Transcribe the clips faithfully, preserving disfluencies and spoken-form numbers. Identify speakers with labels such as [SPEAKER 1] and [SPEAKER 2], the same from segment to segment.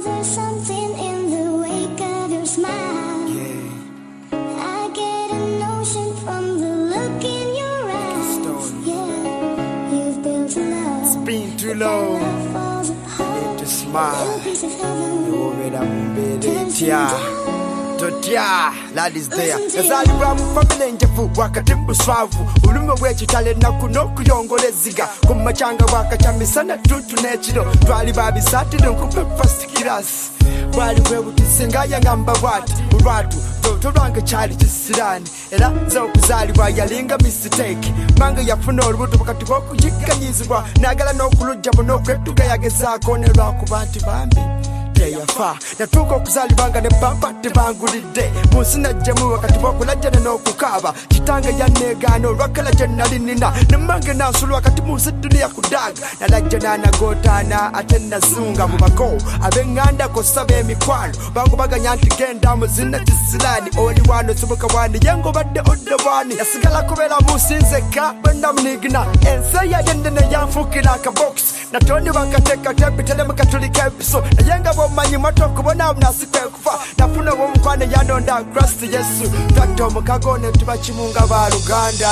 [SPEAKER 1] there's something in the wake of your smile.
[SPEAKER 2] Yeah.
[SPEAKER 1] I get a notion from the look in your eyes. Yeah, you've built a love.
[SPEAKER 2] It's been too long.
[SPEAKER 1] Love falls apart.
[SPEAKER 2] Need to smile.
[SPEAKER 1] Little piece of heaven
[SPEAKER 2] You over there,
[SPEAKER 1] turns you
[SPEAKER 2] Tia.
[SPEAKER 1] down.
[SPEAKER 2] Totia, lad is there. Yazali wa mfamile njefu wakati mbuswavu. Ulume wechitale na kunoku yongole ziga. Kumachanga wakachamisana tutu nechiro. Twali babi sati nkupe first class. Wali wewu kisengaya ngamba wati. Uratu, toto range chali chisirani. Era zoku zali wa yalinga mistake. Manga ya funo urubutu wakati woku jika nyizwa. Nagala no kulujabu no kwetuga yageza kone raku banti bambi. Yafa natuko kuzali banga ne bamba tebangulide musina jemu wakati bokulajana no kukaba kitanga ya negano rakala jenali nina nemange na sulu wakati musi dunia kudaga nalajana na gotana atena zunga mubako abenganda ko sabe mikwalo bangu baga nyanti genda muzina tisilani oli wano subuka wani yengo badde odde wani yasigala kubela musinzeka benda mnigina ense ya yendene yafukila ka box natoni bakateka tebitele mukatulika episode yenga manyi moto kubona mnasikwe kufa nafuna wo mukwane yanonda Christ Yesu twato mukagone tubachimunga ba Luganda.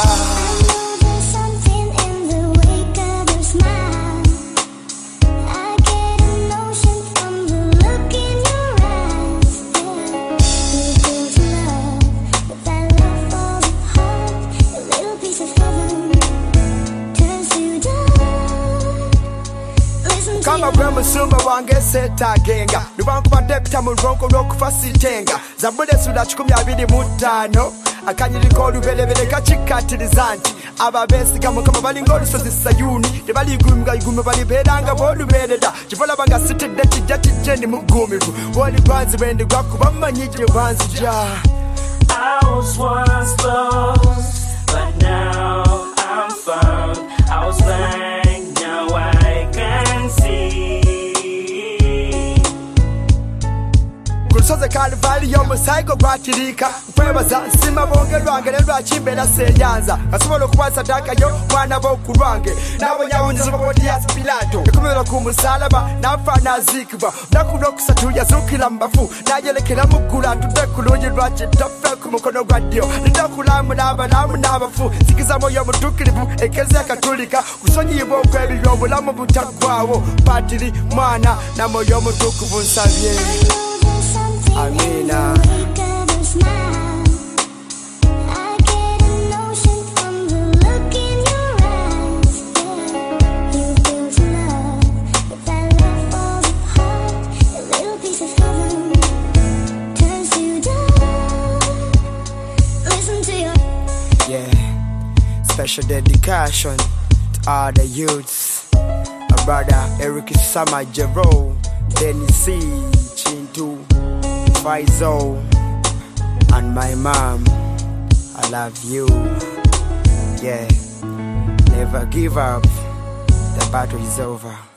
[SPEAKER 2] Kama gwema sumba wange seta genga Nubanku madepita mulronko roku fasitenga Zabule suda chukumi abidi mutano Akanyiriko lubelebele kachikatirizanti Aba besi kama kama bali ngolu sozi sayuni Nebali igumga igume bali bedanga bolu bededa Jivola banga siti deti jati jeni mugumivu Wali banzi bendi gwaku bama nyije banzi ja
[SPEAKER 3] I was once lost, but now I'm found. I was blind, now I can see.
[SPEAKER 2] Kusoze kalivali yomu saigo kwatirika Mwebaza sima bonge lwange nelwa chimbela seyanza Kasumolo kuwasa daka yo mwana boku lwange Nawe nyawunjizu babodi ya spilato Yakumela kumusalaba nafa nazikwa Nakuno kusatuya zukila mbafu Nayelekela mugula tudekuluji lwachi tofe kumukono gwadio Nidokulamu naba namu nabafu Sikiza moyo mutukilibu ekeze ya katulika Kusonyi ibo kwebi yomu lamu butagwawo Patili mwana na moyo mutukubu nsavye Amina. Yeah, special dedication to all the youths. My brother Eric Sama Jero, Denny C, Chintu, Faizo, and my mom. I love you. Yeah, never give up. The battle is over.